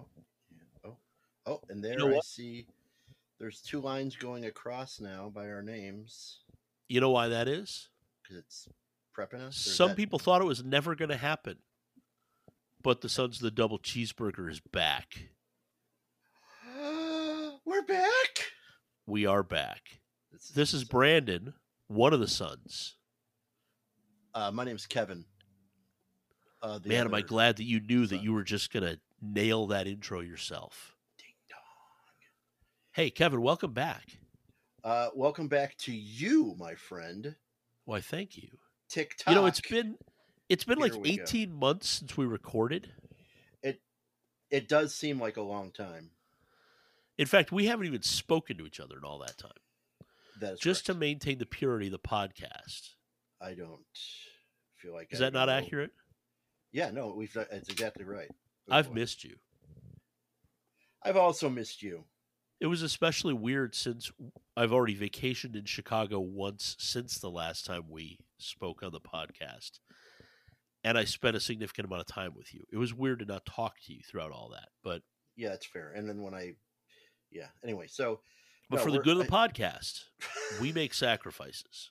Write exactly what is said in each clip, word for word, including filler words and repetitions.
Oh, yeah. Oh, oh, and You know there I what? see there's two lines going across now by our names You know why that is? because it's prepping us. Or is Some that people thought it was never going to happen, but the Sons of the Double Cheeseburger is back. we're back? We are back. This is, This is Brandon, one of the sons. uh, my name's Kevin. Uh, the Man, am I other glad that you knew that son. you were just going to nail that intro yourself. Ding dong. Hey, Kevin, welcome back. Uh, welcome back to you, my friend. Why, thank you. TikTok. You know, it's been it's been Here like we go. eighteen months since we recorded. It it does seem like a long time. In fact, we haven't even spoken to each other in all that time. That is Just correct. to maintain the purity of the podcast. I don't feel like Is I that not know. accurate? Yeah, no, we've that's exactly right. Oh, I've boy. missed you. I've also missed you. It was especially weird since I've already vacationed in Chicago once since the last time we spoke on the podcast. And I spent a significant amount of time with you. It was weird to not talk to you throughout all that. But Yeah, that's fair. And then when I yeah, anyway, so but no, for the we're- good of the I- podcast, we make sacrifices.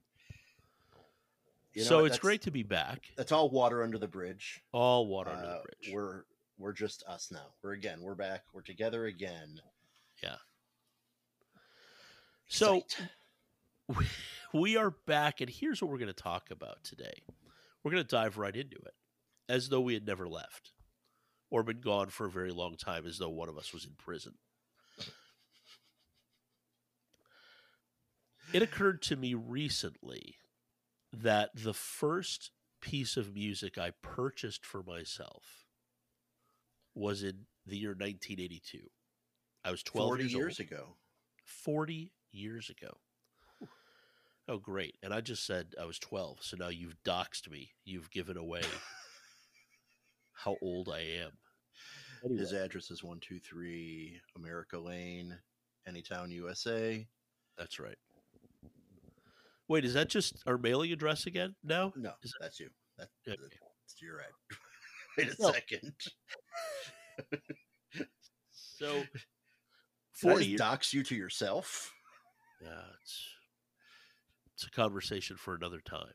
You know so what? it's That's- great to be back. That's all water under the bridge. All water under Uh, the bridge. We're we're just us now. We're again. We're back. We're together again. Yeah. So Sight. we, we are back, and here's what we're going to talk about today. We're going to dive right into it, as though we had never left or been gone for a very long time, as though one of us was in prison. It occurred to me recently that the first piece of music I purchased for myself was in the year nineteen eighty-two. I was twelve forty years, years old. ago. forty years ago. Oh, great. And I just said I was twelve, so now you've doxed me. You've given away how old I am. Anyway. His address is one two three America Lane, Anytown, U S A. That's right. Wait, is that just our mailing address again now? No, Is that's you. That, Okay. That's your ad. Wait a No. second. So, Did I forty just years. dox you to yourself? Yeah, it's, it's a conversation for another time.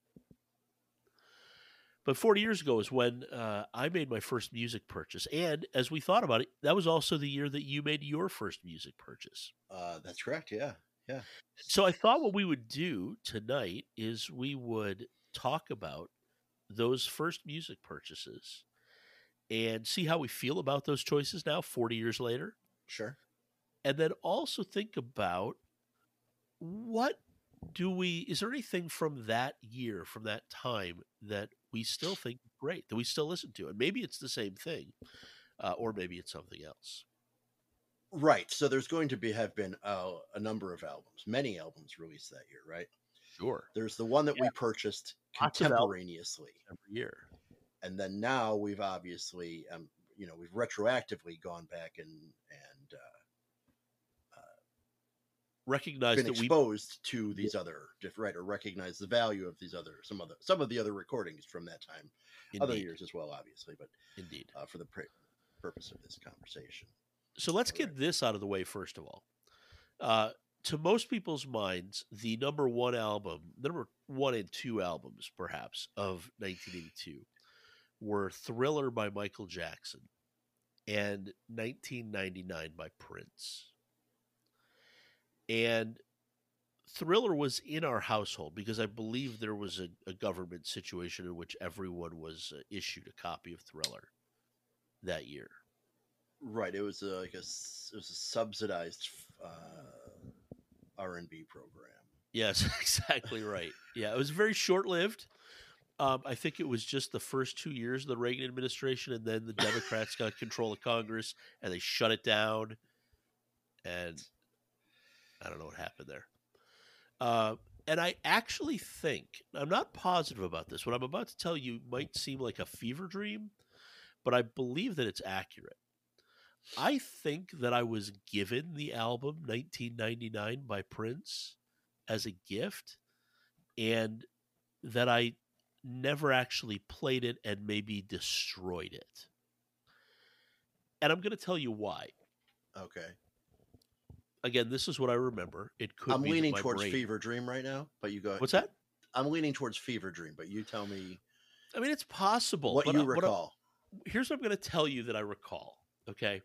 But forty years ago is when uh, I made my first music purchase. And as we thought about it, that was also the year that you made your first music purchase. Uh, that's correct. Yeah, yeah. So I thought what we would do tonight is we would talk about those first music purchases and see how we feel about those choices now, forty years later. Sure. And then also think about what do we, is there anything from that year, from that time, that we still think is great, that we still listen to? And maybe it's the same thing, uh, or maybe it's something else. Right. So there's going to be have been uh, a number of albums, many albums released that year, right? Sure. There's the one that Yeah. we purchased Lots of albums. contemporaneously, Every year. and then now we've obviously, um, you know, we've retroactively gone back and and uh, Recognize been that we exposed to these other diff- right, or recognize the value of these other some other some of the other recordings from that time, other Indeed. years as well, obviously, but Indeed. uh, for the pr- purpose of this conversation. So let's All get right. this out of the way first of all. Uh, to most people's minds, the number one album, number one and two albums, perhaps, of nineteen eighty-two were Thriller by Michael Jackson and nineteen ninety-nine by Prince. And Thriller was in our household because I believe there was a, a government situation in which everyone was uh, issued a copy of Thriller that year. Right, it was a, like a s- it was a subsidized uh, R and B program. Yes, exactly right. Yeah, it was very short-lived. Um, I think it was just the first two years of the Reagan administration, and then the Democrats got control of Congress, and they shut it down. And I don't know what happened there. Uh, and I actually think, I'm not positive about this, what I'm about to tell you might seem like a fever dream, but I believe that it's accurate. I think that I was given the album nineteen ninety-nine by Prince as a gift, and that I never actually played it and maybe destroyed it. and I'm going to tell you why. Okay. Again, this is what I remember. It could I'm be that leaning my towards brain. Fever Dream right now, but you go. What's that? I'm leaning towards Fever Dream, but you tell me I mean, it's possible. what but you I- what I- recall. here's what I'm going to tell you that I recall. Okay.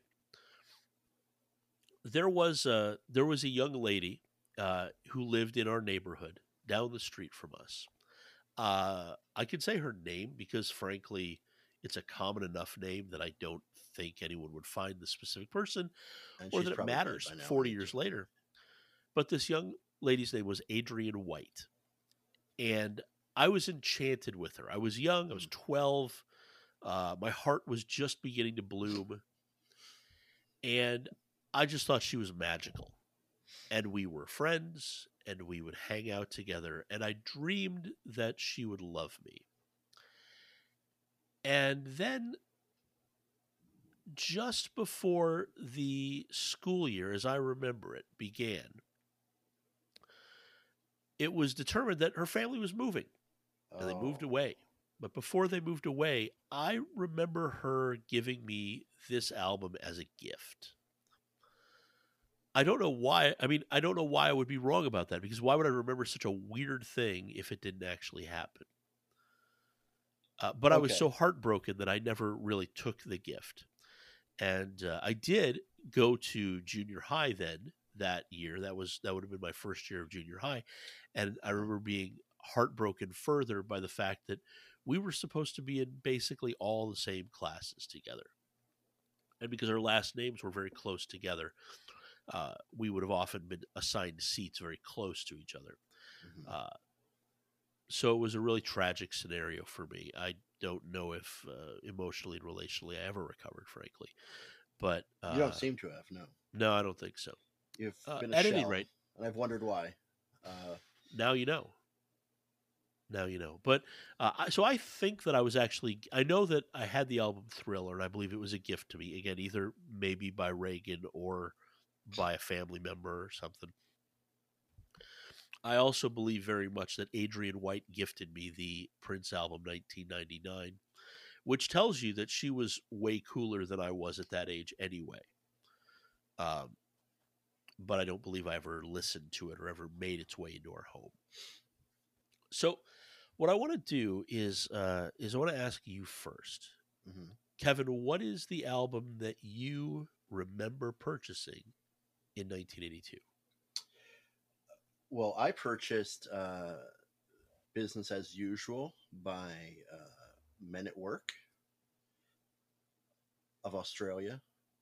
There was a there was a young lady uh, who lived in our neighborhood down the street from us. Uh, I can say her name because, frankly, it's a common enough name that I don't think anyone would find the specific person And or she's that it probably dead matters by now, forty ain't years she? later. But this young lady's name was Adrian White. And I was enchanted with her. I was young, I was Mm. twelve. Uh, my heart was just beginning to bloom. And I just thought she was magical. And we were friends and we would hang out together. And I dreamed that she would love me. And then, just before the school year, as I remember it, began, it was determined that her family was moving and they moved Oh, away. But before they moved away, I remember her giving me this album as a gift. I don't know why. I mean, I don't know why I would be wrong about that, because why would I remember such a weird thing if it didn't actually happen? Uh, but I was okay. so heartbroken that I never really took the gift. And uh, I did go to junior high then that year. That was that would have been my first year of junior high, and I remember being heartbroken further by the fact that we were supposed to be in basically all the same classes together, and because our last names were very close together, uh, we would have often been assigned seats very close to each other. Mhm. Uh, so it was a really tragic scenario for me. I don't know if uh, emotionally and relationally I ever recovered, frankly. But uh, You don't seem to have. No, no, I don't think so. you've Uh, been a at any shell, rate, and I've wondered why. Uh, now you know. Now you know. But uh, I, so I think that I was actually, I know that I had the album Thriller, and I believe it was a gift to me. Again, either maybe by Reagan or by a family member or something. I also believe very much that Adrian White gifted me the Prince album nineteen ninety-nine, which tells you that she was way cooler than I was at that age anyway. Um, but I don't believe I ever listened to it or ever made its way into our home. So, what I want to do is uh, is I want to ask you first, mhm. Kevin. What is the album that you remember purchasing in nineteen eighty-two? Well, I purchased uh, Business as Usual by uh, Men at Work of Australia.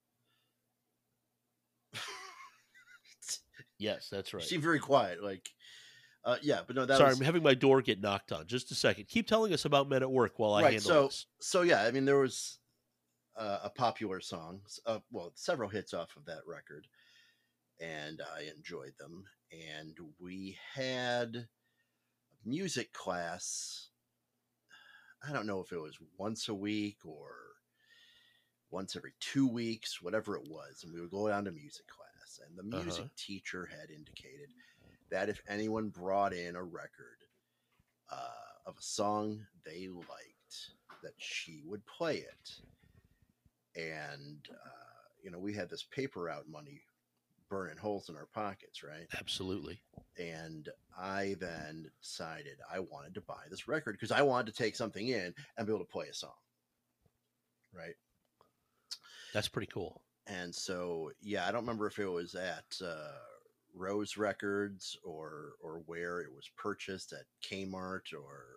Yes, that's You right. seem very quiet. Like, uh, yeah, but no, that Sorry, was I'm having my door get knocked on. Just a second. Keep telling us about Men at Work while I right. handle So, this. so yeah, I mean, there was uh, a popular song, uh, well, several hits off of that record, and I enjoyed them. And we had a music class. I don't know if it was once a week or once every two weeks, whatever it was. And we would go down to music class. And the music Uh-huh. teacher had indicated that if anyone brought in a record uh, of a song they liked, that she would play it. And, uh, you know, we had this paper route money burning holes in our pockets, right? Absolutely. And I then decided I wanted to buy this record because I wanted to take something in and be able to play a song, right? That's pretty cool. And so, yeah, I don't remember if it was at uh, Rose Records or or where it was purchased at Kmart or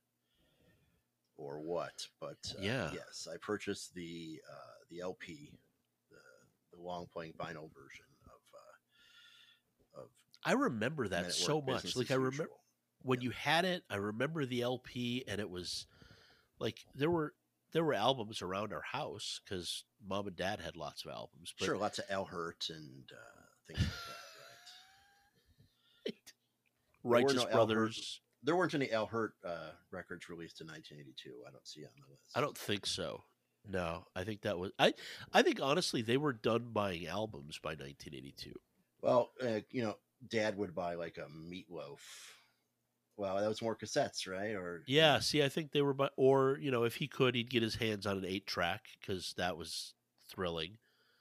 or what, but uh, Yeah. yes, I purchased the uh, the L P, the the long playing vinyl version of uh, of I remember Men that at so Work, much. Business Like as I remember Usual. when Yeah. you had it, I remember the L P, and it was like there were there were albums around our house because mom and dad had lots of albums. But Sure, lots of El Hurt and uh, things like that, right? There were Righteous no El Hurt. Brothers, There weren't any El Hurt uh, records released in nineteen eighty-two. I don't see on the list. I don't think so. No, I think that was I. I think honestly they were done buying albums by nineteen eighty-two. Well, uh, you know, Dad would buy like a Meatloaf. Well, that was more cassettes, right? Or you Yeah, know, see, I think they were, bu- or you know, if he could, he'd get his hands on an eight track because that was thrilling.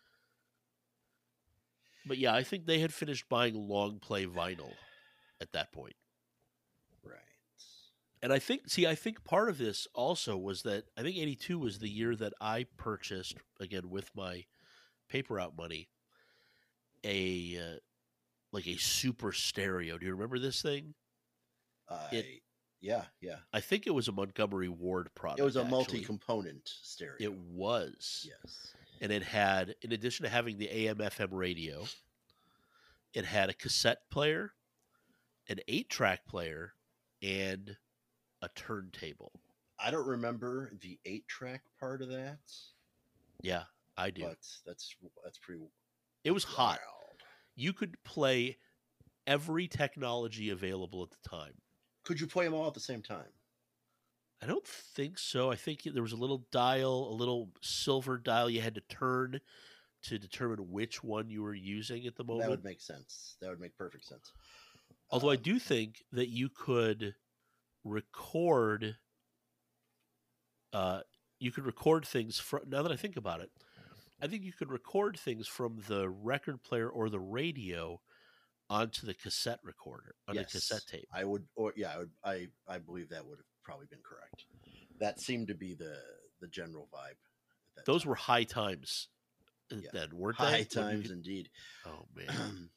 But yeah, I think they had finished buying long play vinyl at that point. Right. And I think, see, I think part of this also was that I think eighty-two was the year that I purchased, again, with my paper out money, a uh, like a super stereo. Do you remember this thing? I It, yeah, yeah. I think it was a Montgomery Ward product. It was a actually. multi-component stereo. It was. Yes. And it had, in addition to having the A M F M radio, it had a cassette player, an eight-track player, and a turntable. I don't remember the eight-track part of that. Yeah, I do. But that's that's pretty. It was hot. Wild. You could play every technology available at the time. Could you play them all at the same time? I don't think so. I think there was a little dial, a little silver dial you had to turn to determine which one you were using at the moment. That would make sense. That would make perfect sense. Although um, I do think that you could record uh, you could record things from, now that I think about it, I think you could record things from the record player or the radio onto the cassette recorder, on yes, the cassette tape. I would, or yeah, I would, I, I believe that would have probably been correct. That seemed to be the the general vibe. At that Those time. were high times Yeah. then, weren't high they? times could... indeed. Oh man.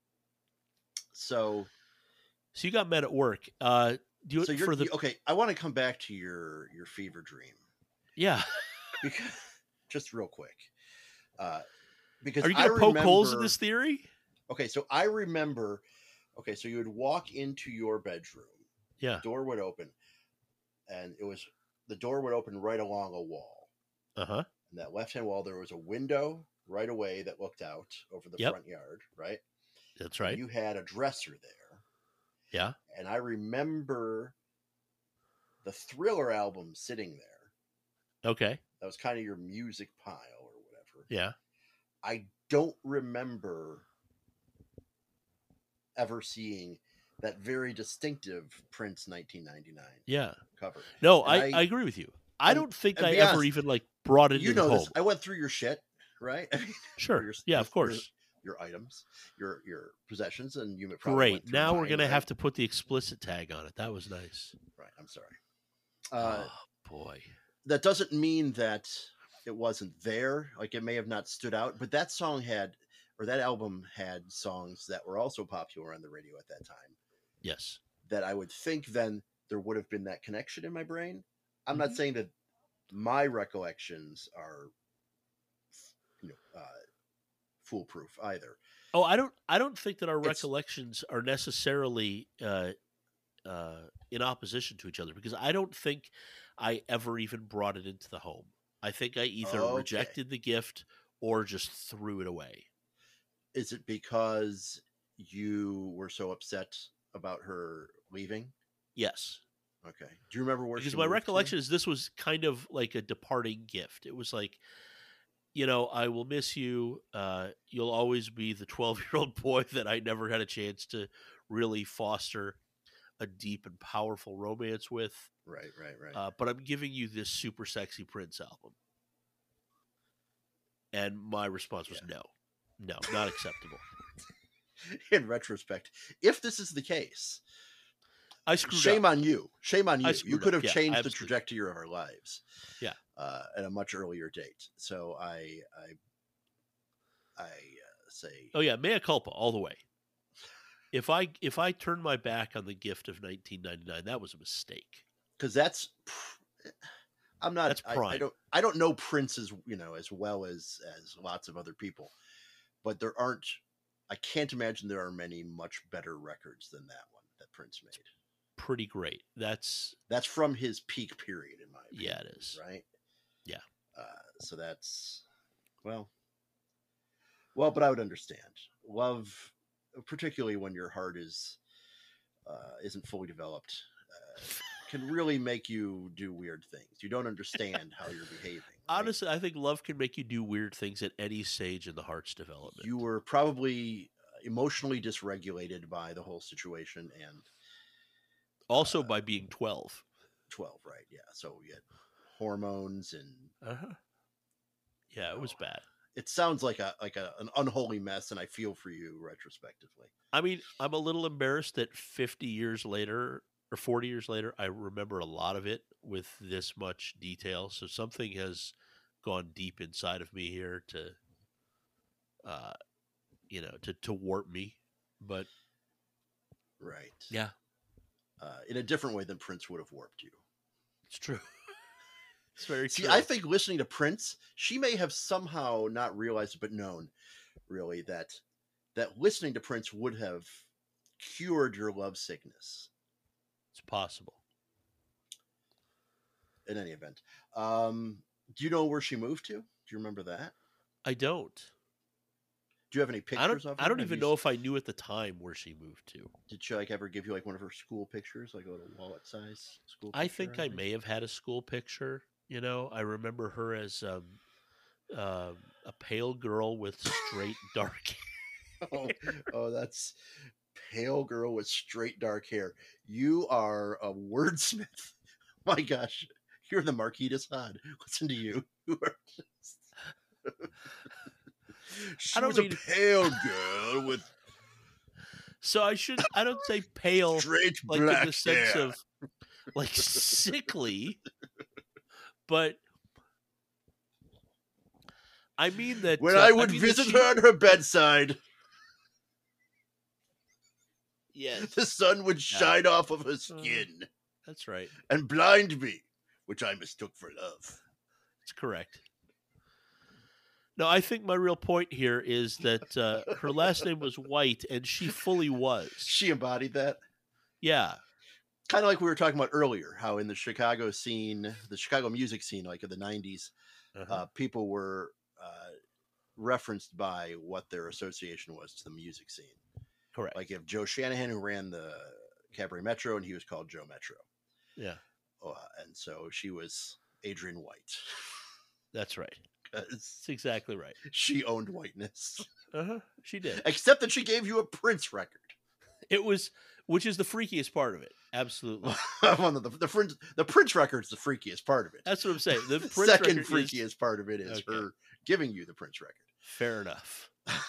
so, so you got Men at Work. Uh, do you so you're for the okay? I want to come back to your your fever dream. Yeah. because just real quick. Uh, because are you going to poke remember, holes in this theory? Okay, so I remember. Okay, so you would walk into your bedroom. Yeah. Door would open, and it was the door would open right along a wall. Uh huh. And that left hand wall, there was a window right away that looked out over the Yep. front yard. Right. That's right. And you had a dresser there. Yeah. And I remember the Thriller album sitting there. Okay. That was kind of your music pile or whatever. Yeah. I don't remember ever seeing that very distinctive Prince nineteen ninety-nine Yeah. cover. No, And I, I- I agree with you. I and- don't think and I be ever honest, even like brought it You into know the this. home. I went through your shit, right? I mean, Sure. your- Yeah, your- of course. Your, your items, your your possessions, and you probably Great. went through Now we're mine, going to right? have to put the explicit tag on it. That was nice. Right. I'm sorry. Uh, oh, boy. that doesn't mean that it wasn't there. Like it may have not stood out, but that song had, or that album had songs that were also popular on the radio at that time. Yes. That I would think then there would have been that connection in my brain. I'm Mhm. not saying that my recollections are, you know, uh, foolproof either. Oh, I don't. I don't think that our It's- recollections are necessarily uh, uh, in opposition to each other because I don't think I ever even brought it into the home. I think I either Okay. rejected the gift or just threw it away. Is it because you were so upset about her leaving? Yes, Okay. Do you remember where because she my moved to? recollection is this was kind of like a departing gift. It was like, you know, I will miss you. Uh, you'll always be the twelve-year-old boy that I never had a chance to really foster a deep and powerful romance with. Right, right, right. Uh, but I'm giving you this super sexy Prince album. And my response was Yeah. no. No, not acceptable. In retrospect, if this is the case, I screwed shame up. on you. Shame on I you. screwed You could up. have Yeah, I changed the absolutely- trajectory of our lives. Yeah. Uh, at a much earlier date. So I, I, I uh, say, Oh yeah, mea culpa all the way. If I if I turn my back on the gift of nineteen ninety-nine, that was a mistake. because that's, I'm not. That's I, I prime. don't. I don't know Prince as you know as well as as lots of other people, but there aren't. I can't imagine there are many much better records than that one that Prince made. Pretty great. That's That's from his peak period, in my opinion. yeah, it is. Right. Yeah. Uh, so that's well, well, but I would understand love, particularly when your heart is uh, isn't fully developed, uh, can really make you do weird things. You don't understand how you're behaving. right? Honestly, I think love can make you do weird things at any stage in the heart's development. You were probably emotionally dysregulated by the whole situation, and also uh, by being twelve. twelve, right? Yeah. So you had hormones and Uh-huh. Yeah, it No. was bad. It sounds like a like a, an unholy mess, and I feel for you retrospectively. I mean, I'm a little embarrassed that fifty years later or forty years later, I remember a lot of it with this much detail. So something has gone deep inside of me here to, uh, you know, to, to warp me. But Right. yeah, Uh, in a different way than Prince would have warped you. it's true. It's very See, true. I think listening to Prince, she may have somehow not realized but known, really, that that listening to Prince would have cured your love sickness. It's possible. In any event, um, do you know where she moved to? Do you remember that? I don't. Do you have any I pictures don't. of her? I don't Have even you know s- if I knew at the time where she moved to. Did she like ever give you like one of her school pictures, like a little wallet size school picture? I think or I anything? may have had a school picture. You know, I remember her as um, um, a pale girl with straight dark. Oh, oh, that's pale girl with straight dark hair. You are a wordsmith. My gosh, you're the Marquis de Sade. Listen to you. You are just- she I don't was mean- a pale girl with So I should. I don't say pale, straight like black in the sense hair. of like sickly, but I mean that When uh, I would mean that visit she- her at her bedside, Yes, the sun would shine off of her skin that's right. and blind me, which I mistook for love. That's correct. No, I think my real point here is that uh, her last name was White, and she fully was. She embodied that. Yeah, Kind of like we were talking about earlier, how in the Chicago scene, the Chicago music scene, like of the nineties, uh-huh. uh, people were uh, referenced by what their association was to the music scene. correct. Like if Joe Shanahan, who ran the Cabaret Metro, and he was called Joe Metro. Yeah, Uh, and so she was Adrian White. that's right. 'Cause That's exactly right. she owned whiteness. Uh huh. She did. Except that she gave you a Prince record. It was, which is the freakiest part of it. Absolutely. One of the, the, Prince, the Prince record's the freakiest part of it. That's what I'm saying. The The Prince second record freakiest is part of it is Okay. her giving you the Prince record. fair enough.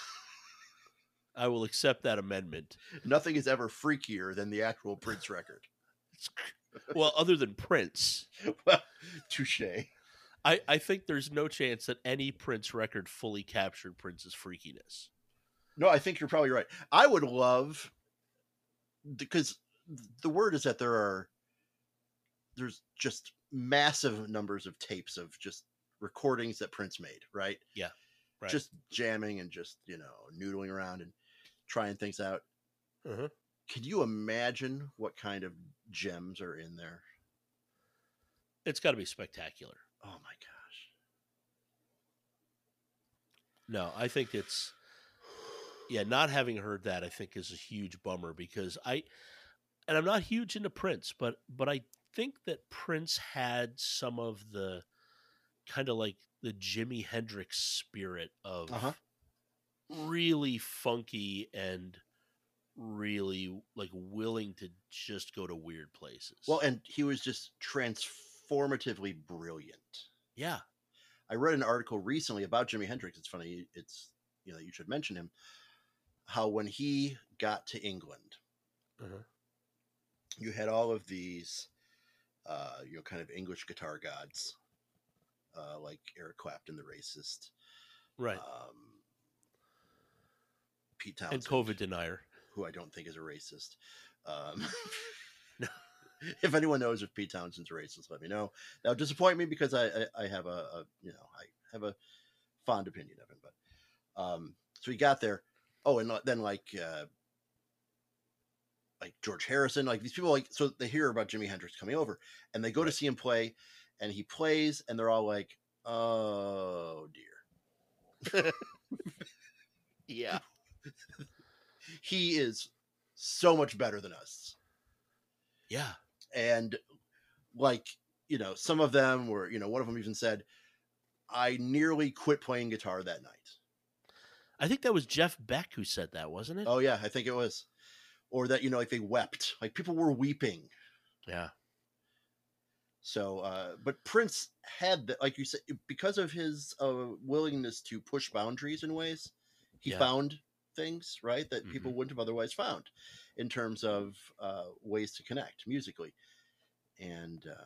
I will accept that amendment. Nothing is ever freakier than the actual Prince record. Well, other than Prince, Well, touche. I, I think there's no chance that any Prince record fully captured Prince's freakiness. No, I think you're probably right. I would love, because the word is that there are, there's just massive numbers of tapes of just recordings that Prince made, right? Right. Just jamming and just, you know, noodling around and trying things out. Uh-huh. Can you imagine what kind of gems are in there? It's got to be spectacular. Oh my gosh. No, I think it's, yeah, not having heard that, I think is a huge bummer because I, and I'm not huge into Prince, but, but I think that Prince had some of the kind of like the Jimi Hendrix spirit of Uh-huh. really funky and really like willing to just go to weird places. Well, and he was just transformatively brilliant. yeah, I read an article recently about Jimi Hendrix. It's funny. It's, you know, you should mention him. How when he got to England, uh-huh. you had all of these, uh, you know, kind of English guitar gods, uh, like Eric Clapton, the racist, right. um, Pete and Townsend, COVID denier. who I don't think is a racist. Um, if anyone knows if Pete Townsend's a racist, let me know. That would disappoint me because I, I, I have a, a, you know, I have a fond opinion of him. But um, so he got there. Oh, and then like uh, like George Harrison, like these people, like so they hear about Jimi Hendrix coming over, and they go to Right. see him play, and he plays, and they're all like, "Oh dear." Yeah. He is so much better than us. Yeah. And like, you know, some of them were, you know, one of them even said, I nearly quit playing guitar that night. I think that was Jeff Beck who said that, wasn't it? Oh yeah, I think it was. Or that, you know, like they wept, like people were weeping. Yeah. So, uh, but Prince had the, like you said, because of his uh, willingness to push boundaries in ways, he Yeah. found things, right, that Mhm. people wouldn't have otherwise found in terms of uh, ways to connect musically. And uh,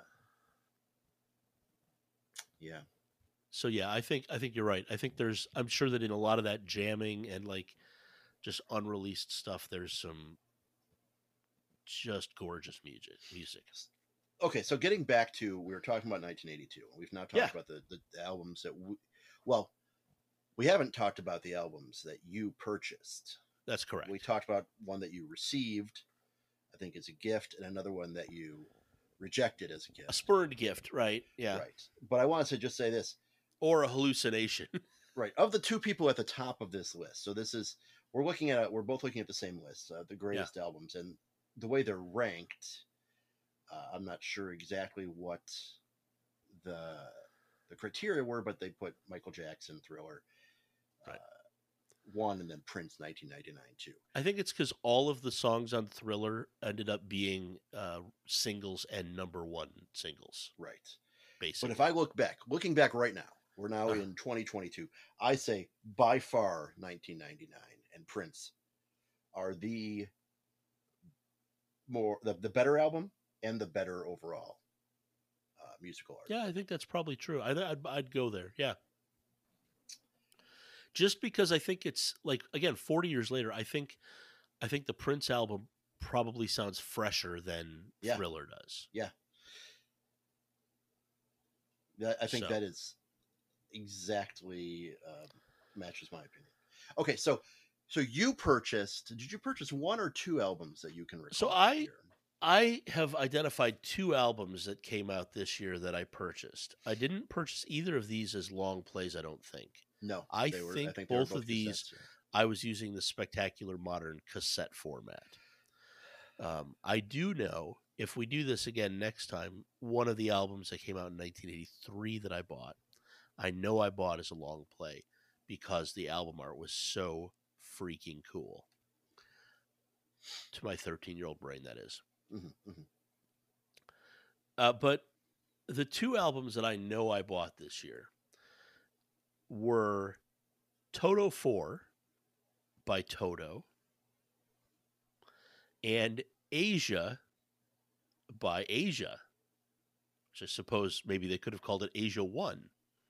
yeah, So yeah, I think I think you're right. I think there's I'm sure that in a lot of that jamming and like just unreleased stuff, there's some just gorgeous music. Music. okay, so getting back to, we were talking about nineteen eighty-two. We've now talked Yeah. about the, the, the albums that we, well, we haven't talked about the albums that you purchased. That's correct. We talked about one that you received, I think, as a gift, and another one that you rejected as a gift. A spurned gift, right? Yeah. Right. But I wanted to just say this. Or a hallucination. Right. Of the two people at the top of this list. So this is, we're looking at, we're both looking at the same list, uh, the greatest yeah. albums, and the way they're ranked, uh, I'm not sure exactly what the the criteria were, but they put Michael Jackson, Thriller, right. uh, one, and then Prince, nineteen ninety-nine, two. I think it's because all of the songs on Thriller ended up being uh, singles and number one singles. Right. Basically. But if I look back, looking back right now, we're now uh-huh. in twenty twenty-two, I say by far nineteen ninety-nine and Prince are the more, the, the better album and the better overall uh, musical art. Yeah, I think that's probably true. I, I'd, I'd go there. Yeah. Just because I think it's like, again, forty years later, I think, I think the Prince album probably sounds fresher than yeah. Thriller does. Yeah. I think so. that is exactly uh, matches my opinion. Okay, so so you purchased, did you purchase one or two albums that you can recall? So I here? I have identified two albums that came out this year that I purchased. I didn't purchase either of these as long plays, I don't think. No. I, were, think, I think both, both of these cassettes, yeah. I was using the Spectacular Modern cassette format. Um, I do know, if we do this again next time, one of the albums that came out in nineteen eighty-three that I bought, I know I bought as a long play because the album art was so freaking cool. To my thirteen-year-old brain, that is. Mm-hmm, mm-hmm. Uh, but the two albums that I know I bought this year were Toto four by Toto and Asia by Asia, which I suppose maybe they could have called it Asia one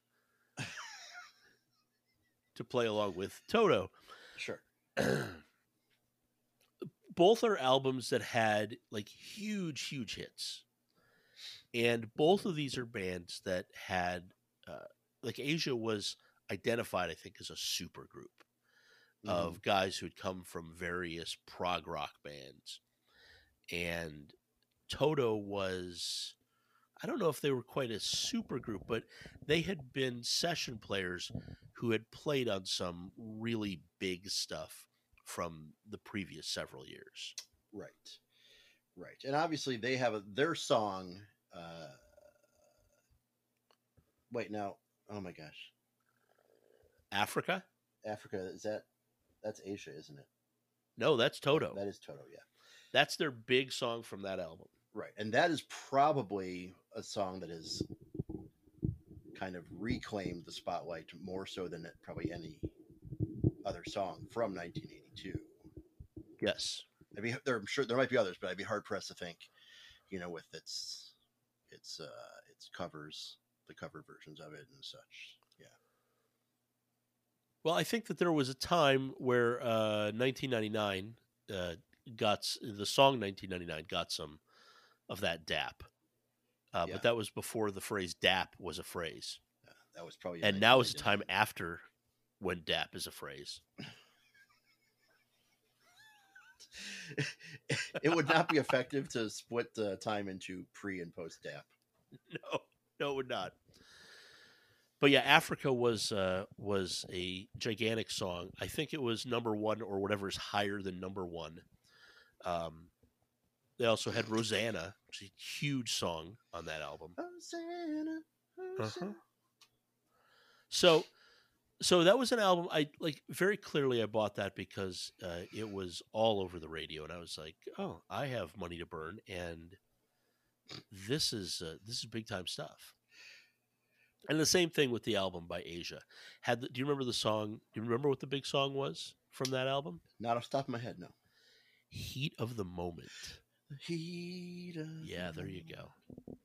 to play along with Toto. Sure. Both are albums that had like huge, huge hits. And both of these are bands that had, uh, like Asia was identified, I think, as a super group mm-hmm. of guys who had come from various prog rock bands. And Toto was, I don't know if they were quite a super group, but they had been session players who had played on some really big stuff from the previous several years. Right. Right. And obviously they have a, their song. Uh, wait, now, oh my gosh. Africa? Africa, is that, that's Asia, isn't it? No, that's Toto. That is Toto, yeah. That's their big song from that album. Right. And that is probably a song that has kind of reclaimed the spotlight more so than probably any other song from nineteen eighty-two. Yes. I mean, there, I'm sure there might be others, but I'd be hard pressed to think, you know, with its, its, uh, its covers, the cover versions of it and such. Yeah. Well, I think that there was a time where uh, nineteen ninety-nine uh, got the song nineteen ninety-nine got some of that dap, uh, yeah. but that was before the phrase "dap" was a phrase. Yeah, that was probably, and now is a time after when "dap" is a phrase. It would not be effective to split the time into pre and post dap. No, no, it would not. But yeah, Africa was uh, was a gigantic song. I think it was number one or whatever is higher than number one. Um, they also had Rosanna, which is a huge song on that album. Rosanna, Rosanna. Uh-huh. So, so that was an album I like very clearly. I bought that because uh, it was all over the radio, and I was like, "Oh, I have money to burn, and this is uh, this is big time stuff. And the same thing with the album by Asia. Had the, do you remember the song? Do you remember what the big song was from that album? Not off the top of my head, no. Heat of the Moment. The heat of Yeah, the there you moment. go.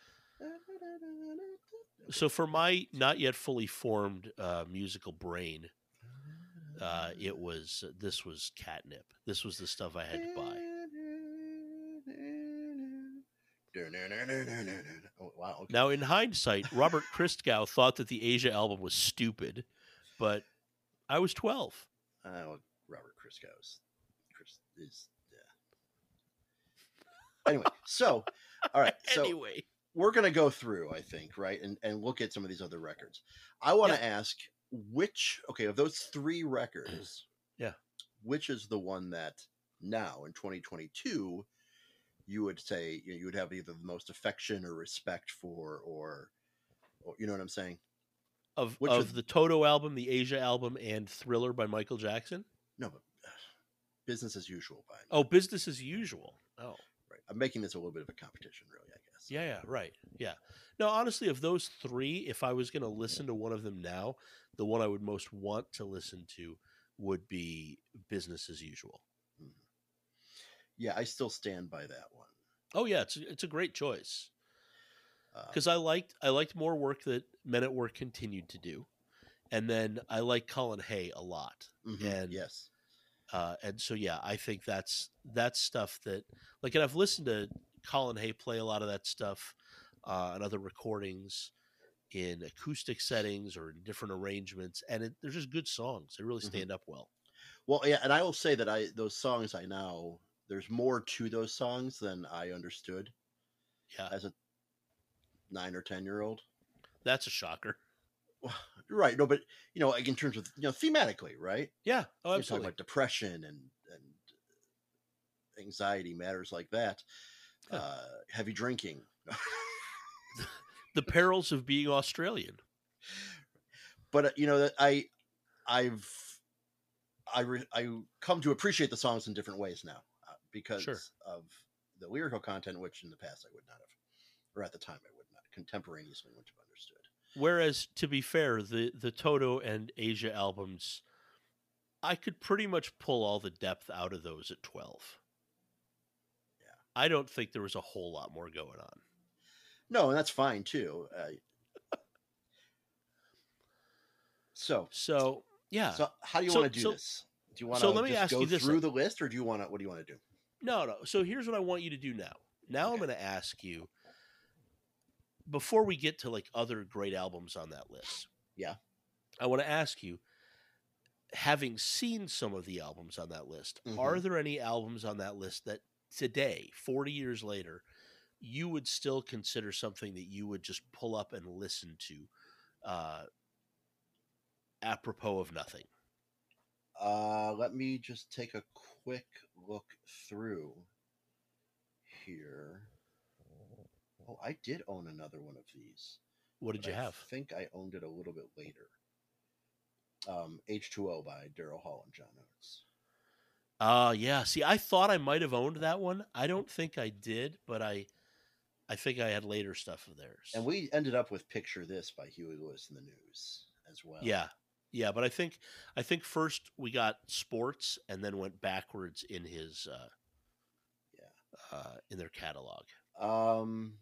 So for my not yet fully formed uh, musical brain, uh, it was this was catnip. This was the stuff I had to buy. Oh, wow. Okay. Now, in hindsight, Robert Christgau thought that the Asia album was stupid, but I was twelve. Uh, well, Robert Christgau's Chris is yeah. Anyway, so all right, so anyway, we're gonna go through, I think, right, and and look at some of these other records. I want to Yeah. ask which, okay, of those three records, Yeah. which is the one that now in twenty twenty-two you would say you, know, you would have either the most affection or respect for, or, or you know what I'm saying? Of Which of of- the Toto album, the Asia album, and Thriller by Michael Jackson. No, but uh, Business as Usual by Oh, Business as Usual. Oh, right. I'm making this a little bit of a competition, really, I guess. yeah, yeah, right, yeah. No, honestly, of those three, if I was going to listen to one of them now, the one I would most want to listen to would be Business as Usual. Mhm. Yeah, I still stand by that one. Oh yeah, it's it's a great choice Uh, because I liked I liked more work that Men at Work continued to do, and then I like Colin Hay a lot, mhm, and yes, uh, and so yeah, I think that's that's stuff that like, and I've listened to Colin Hay play a lot of that stuff uh, on other recordings in acoustic settings or in different arrangements, and it, they're just good songs. They really Mhm. stand up well. well, yeah, and I will say that I those songs I now there's more to those songs than I understood Yeah, as a nine or ten year old. that's a shocker. Right. No, but you know, like in terms of you know thematically, right? Yeah, oh, You're talking absolutely. about depression and and anxiety matters like that. Yeah. Uh, heavy drinking. The perils of being Australian. But uh, you know that I I've I re- I come to appreciate the songs in different ways now uh, because Sure. of the lyrical content, which in the past I would not have, or at the time I would not, contemporaneously wouldn't have understood. Whereas, to be fair, the the Toto and Asia albums, I could pretty much pull all the depth out of those at twelve. Yeah. I don't think there was a whole lot more going on. No, and that's fine too. Uh, so So yeah. so how do you So- want to do so- this? Do you want so to let me just ask go you this, through then. the list, or do you want to? What do you want to do? No, no. So here's what I want you to do now. Now I'm Okay. going to ask you, before we get to like other great albums on that list. Yeah. I want to ask you, having seen some of the albums on that list, Mhm. are there any albums on that list that today, forty years later, you would still consider something that you would just pull up and listen to, uh, apropos of nothing? Uh, let me just take a quick look through here. Oh, I did own another one of these. What did but you I have? think I owned it a little bit later. Um, H two O by Daryl Hall and John Oates. Uh yeah. See, I thought I might have owned that one. I don't think I did, but I I think I had later stuff of theirs. And we ended up with Picture This by Huey Lewis and the News as well. Yeah. Yeah, but I think I think first we got Sports and then went backwards in his uh Yeah. uh in their catalog. Um,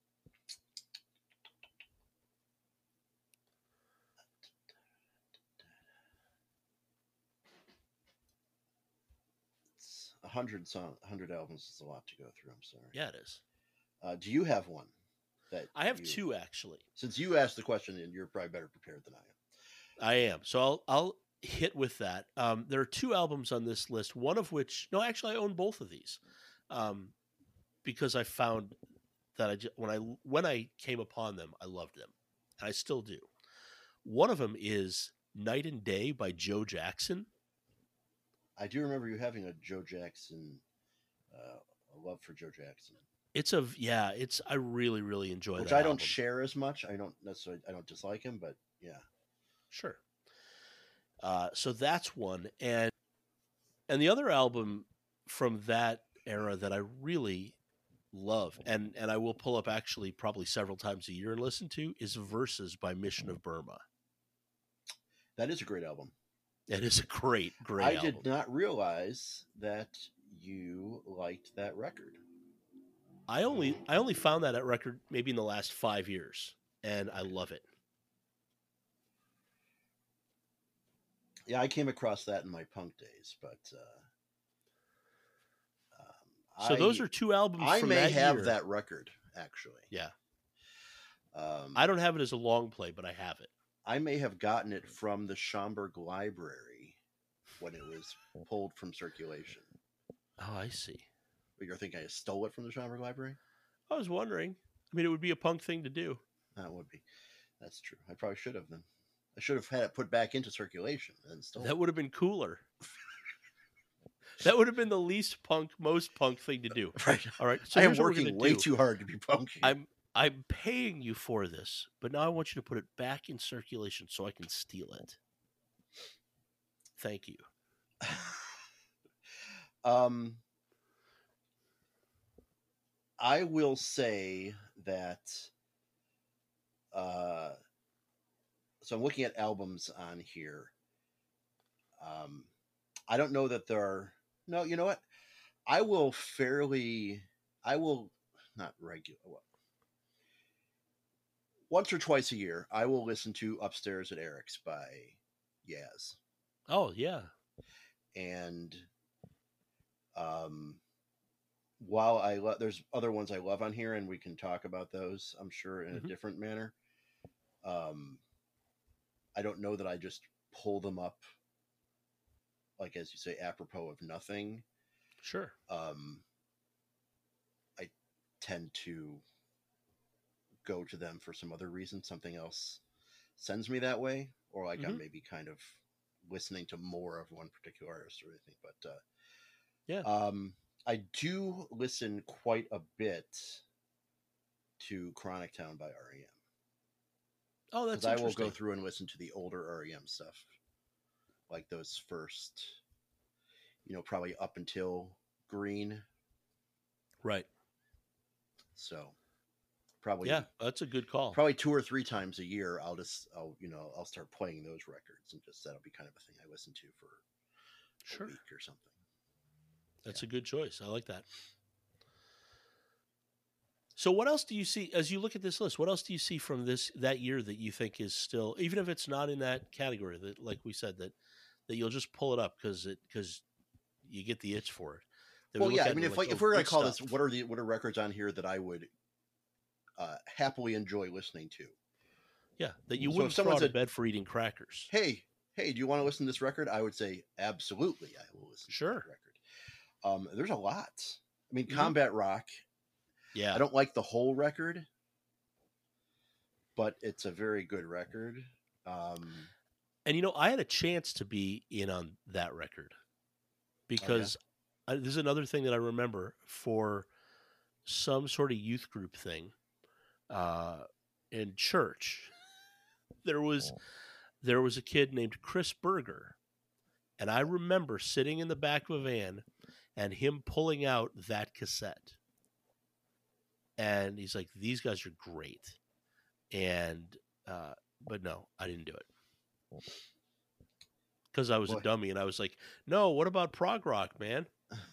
it's a hundred song, a hundred albums is a lot to go through. I'm sorry. Yeah, it is. Uh, do you have one? That I have you- two actually. Since you asked the question, and you're probably better prepared than I am. I am. So I'll I'll hit with that. Um, there are two albums on this list. One of which, no, actually, I own both of these, um, because I found that I just, when I when I came upon them, I loved them, and I still do. One of them is Night and Day by Joe Jackson. I do remember you having a Joe Jackson, uh, a love for Joe Jackson, It's a yeah. It's I really really enjoy which that I don't album. share as much. I don't necessarily, I don't dislike him, but yeah. Sure. Uh, so that's one, and and the other album from that era that I really love, and and I will pull up actually probably several times a year and listen to, is Verses by Mission of Burma. That is a great album. It is a great, great I album. did not realize that you liked that record. I only I only found that at record maybe in the last five years, and I love it. Yeah, I came across that in my punk days, but uh, um, So I, those are two albums I from may that have year. that record actually. Yeah, Um, I don't have it as a long play, but I have it. I may have gotten it from the Schomburg Library when it was pulled from circulation. Oh, I see. But you're thinking I stole it from the Schomburg Library? I was wondering. I mean, it would be a punk thing to do. That would be. That's true. I probably should have then. I should have had it put back into circulation and stole That it. would have been cooler. That would have been the least punk, most punk thing to do. Right. All right. So I am here's what we're working gonna way do. too hard to be punky. I'm I'm paying you for this, but now I want you to put it back in circulation so I can steal it. Thank you. um, I will say that. Uh, so I'm looking at albums on here. Um, I don't know that there are. No, you know what? I will fairly. I will not regular. Well, once or twice a year, I will listen to "Upstairs at Eric's" by Yaz. Oh yeah. And um, while I love, there's other ones I love on here, and we can talk about those, I'm sure, in Mhm. a different manner. Um, I don't know that I just pull them up, like as you say, apropos of nothing. Sure. Um, I tend to go to them for some other reason. Something else sends me that way, or like I'm Mhm. maybe kind of listening to more of one particular artist or anything. But uh, Yeah. um, I do listen quite a bit to Chronic Town by R E M. Oh, that's Because I will interesting. go through and listen to the older R E M stuff, like those first, you know, probably up until Green. Right. So probably, Yeah, that's a good call. probably two or three times a year, I'll just, I'll, you know, I'll start playing those records, and just that'll be kind of a thing I listen to for Sure. a week or something. That's a good choice. I like that. So what else do you see as you look at this list? What else do you see from this that year that you think is still, even if it's not in that category, that like we said, that that you'll just pull it up because it because you get the itch for it. That we Well, look yeah, at I and mean, we're if like, like, if "Oh, we're gonna good call stuff." this, what are the what are records on here that I would uh, happily enjoy listening to? Yeah, that you So if wouldn't throw someone out of said- bed for eating crackers. Hey, hey, do you want to listen to this record? I would say absolutely, I will listen Sure. to that record. Um, there's a lot. I mean, Mhm. Combat Rock. Yeah. I don't like the whole record, but it's a very good record. Um, And you know, I had a chance to be in on that record because I, this is another thing that I remember for some sort of youth group thing uh, in church. There was there was a kid named Chris Berger, and I remember sitting in the back of a van and him pulling out that cassette, and he's like, "These guys are great," and uh, but no, I didn't do it. Because I was Boy. a dummy, and I was like, "No, what about prog rock, man?"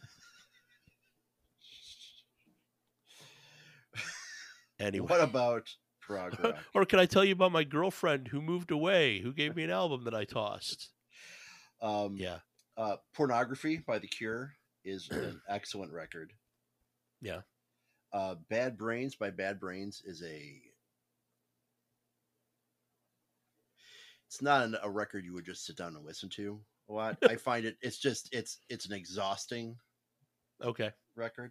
Anyway, what about prog rock? or can I tell you about my girlfriend who moved away, who gave me an album that I tossed? Um, Yeah, uh, Pornography by The Cure is an excellent record. yeah, Uh, Bad Brains by Bad Brains is a. It's not an, a record you would just sit down and listen to a lot. I find it. It's just. It's. It's an exhausting okay, record,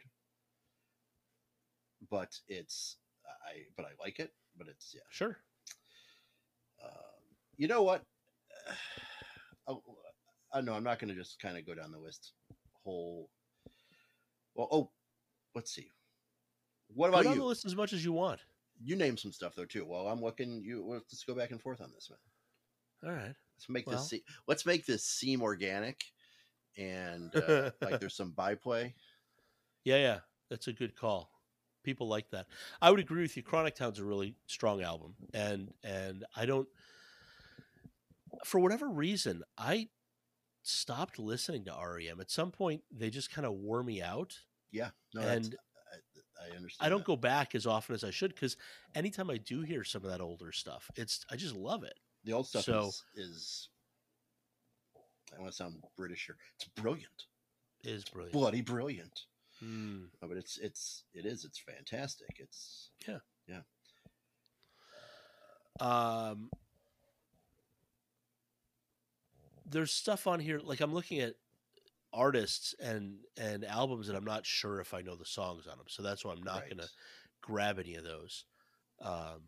but it's. I. But I like it. But it's yeah. sure. Um, you know what? Oh, uh, no, I'm not going to just kind of go down the list whole. Well, oh, let's see. What Go about down you? the list as much as you want. You name some stuff though too. Well, I'm looking. You let's go back and forth on this, man. All right. Let's make Well. this. Se- let's make this seem organic, and uh, like there's some byplay. Yeah, yeah, that's a good call. People like that. I would agree with you. Chronic Town's a really strong album, and and I don't, for whatever reason, I stopped listening to R E M. At some point, they just kind of wore me out, Yeah, no, that's and I, I I understand don't that. go back as often as I should because anytime I do hear some of that older stuff, it's I just love it. The old stuff So is is I want to sound British here. It's brilliant, it is brilliant. bloody brilliant. Mm, No, but it's it's it is it's fantastic. It's yeah. yeah. Um, there's stuff on here like I'm looking at artists and and albums that I'm not sure if I know the songs on them. So that's why I'm not Right. going to grab any of those. Um,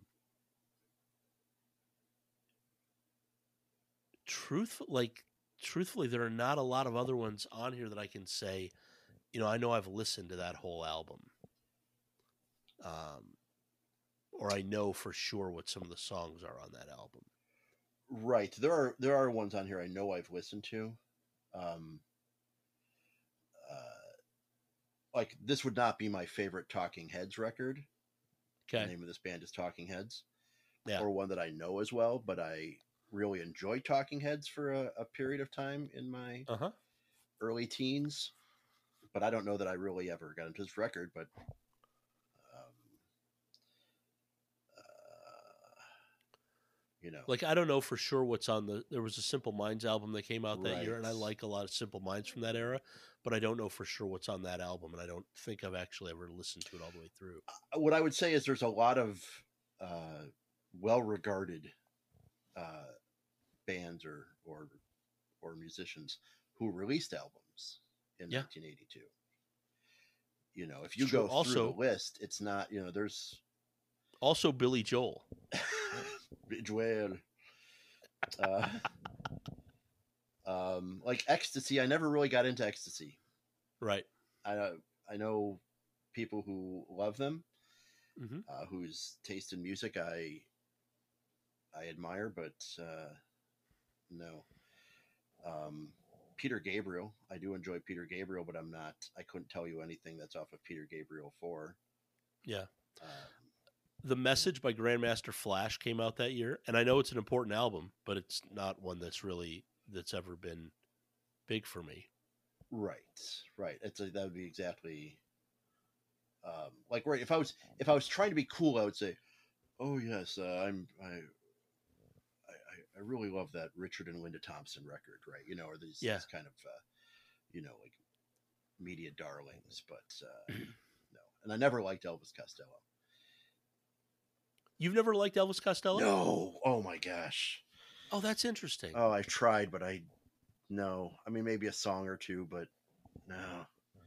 truth like truthfully, there are not a lot of other ones on here that I can say, you know, I know I've listened to that whole album. Um, or I know for sure what some of the songs are on that album. Right. There are there are ones on here I know I've listened to. Um, uh, like this would not be my favorite Talking Heads record. Okay. The name of this band is Talking Heads, Yeah. or one that I know as well. But I really enjoyed Talking Heads for a, a period of time in my Uh-huh. early teens. But I don't know that I really ever got into this record. But um, uh, you know, Like I don't know for sure what's on the there was a Simple Minds album that came out that year, and I Right. like a lot of Simple Minds from that era, but I don't know for sure what's on that album, and I don't think I've actually ever listened to it all the way through. what I would say is there's a lot of uh, well-regarded uh, bands or or or musicians who released albums in Yeah. nineteen eighty-two. You know, if you It's true. go through Also- the list, it's not, you know, there's Also, Billy Joel. Joel. Uh, um, like Ecstasy. I never really got into Ecstasy. Right. I uh, I know people who love them, Mm-hmm. uh, whose taste in music I I admire, but uh, no. Um, Peter Gabriel. I do enjoy Peter Gabriel, but I'm not. I couldn't tell you anything that's off of Peter Gabriel four. Yeah. Um, The Message by Grandmaster Flash came out that year, and I know it's an important album, but it's not one that's really that's ever been big for me. right, right. It's a, that would be exactly um, like right. If I was if I was trying to be cool, I would say, "Oh yes, uh, I'm I, I I really love that Richard and Linda Thompson record, right? You know, or these, Yeah. these kind of uh, you know like media darlings." But uh, no, and I never liked Elvis Costello. You've never liked Elvis Costello? No, oh my gosh. Oh, that's interesting. Oh, I've tried, but I no. I mean, maybe a song or two, but no.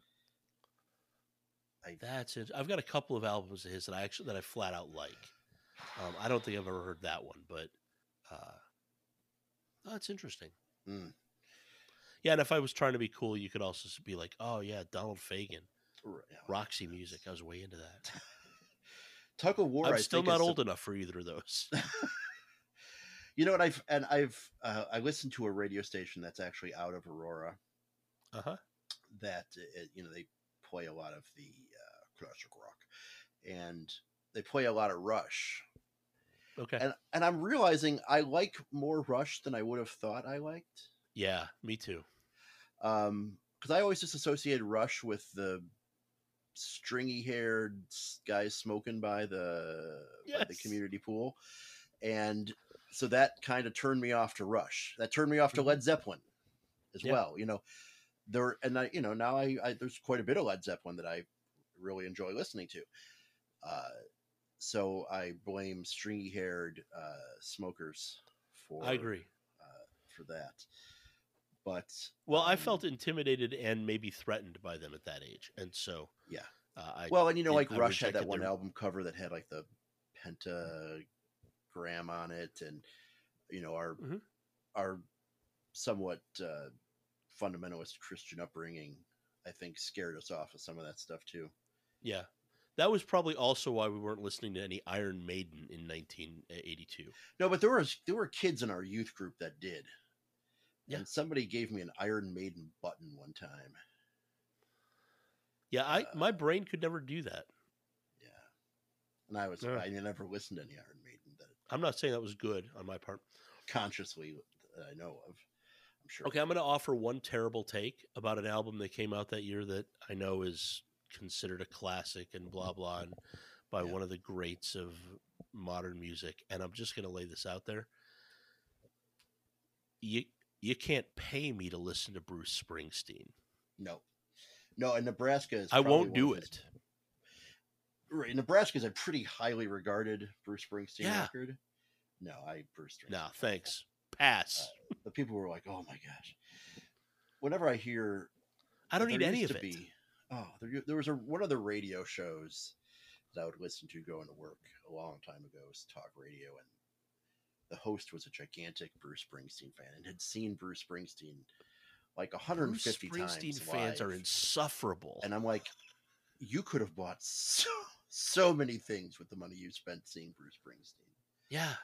That's it. I've got a couple of albums of his that I actually that I flat out like. Um, I don't think I've ever heard that one, but uh, oh, that's interesting. Mm. Yeah, and if I was trying to be cool, you could also be like, "Oh yeah, Donald Fagen, Right. Roxy Music." I was way into that. Tug of War. I'm I still think not is old the- enough for either of those. You know what? I've and I've uh, I listened to a radio station that's actually out of Aurora. Uh huh. That uh, you know they play a lot of the uh, classic rock, and they play a lot of Rush. Okay. And and I'm realizing I like more Rush than I would have thought I liked. Yeah, me too. Um, because I always just associated Rush with the stringy-haired guys smoking by the by the Yes. community pool, and so that kind of turned me off to Rush. That turned me off to Mhm. Led Zeppelin as Yeah. well. You know, there and I, you know, now I, I there's quite a bit of Led Zeppelin that I really enjoy listening to. Uh, so I blame stringy-haired uh, smokers for I agree. uh, for that. But Well, I um, felt intimidated and maybe threatened by them at that age, and so Yeah. uh, I well, and you know, did- like I Rush had that rejected one their- album cover that had like the pentagram on it, and you know, our Mhm. our somewhat uh, fundamentalist Christian upbringing, I think, scared us off of some of that stuff too. Yeah. That was probably also why we weren't listening to any Iron Maiden in nineteen eighty-two. No, but there was there were kids in our youth group that did. Yeah. And somebody gave me an Iron Maiden button one time. Yeah, I Uh, my brain could never do that. Yeah. and I was Yeah. I never listened to any Iron Maiden that I'm not saying that was good on my part. consciously that I know of. I'm sure. Okay, I'm going to offer one terrible take about an album that came out that year that I know is considered a classic and blah blah, and by Yeah. one of the greats of modern music. And I'm just going to lay this out there. You you can't pay me to listen to Bruce Springsteen. No, no, and Nebraska is. I probably won't one do of his- it. Right, Nebraska is a pretty highly regarded Bruce Springsteen Yeah. record. No, I Bruce Springsteen. No, thanks. Pass. Uh, the people were like, "Oh my gosh!" Whenever I hear, I don't there need any used of to it. Be, oh, there, there was a one of the radio shows that I would listen to going to work a long time ago. It was talk radio, and the host was a gigantic Bruce Springsteen fan and had seen Bruce Springsteen like one hundred fifty Bruce Springsteen times. fans live. are insufferable. And I'm like, you could have bought so, so many things with the money you spent seeing Bruce Springsteen. yeah.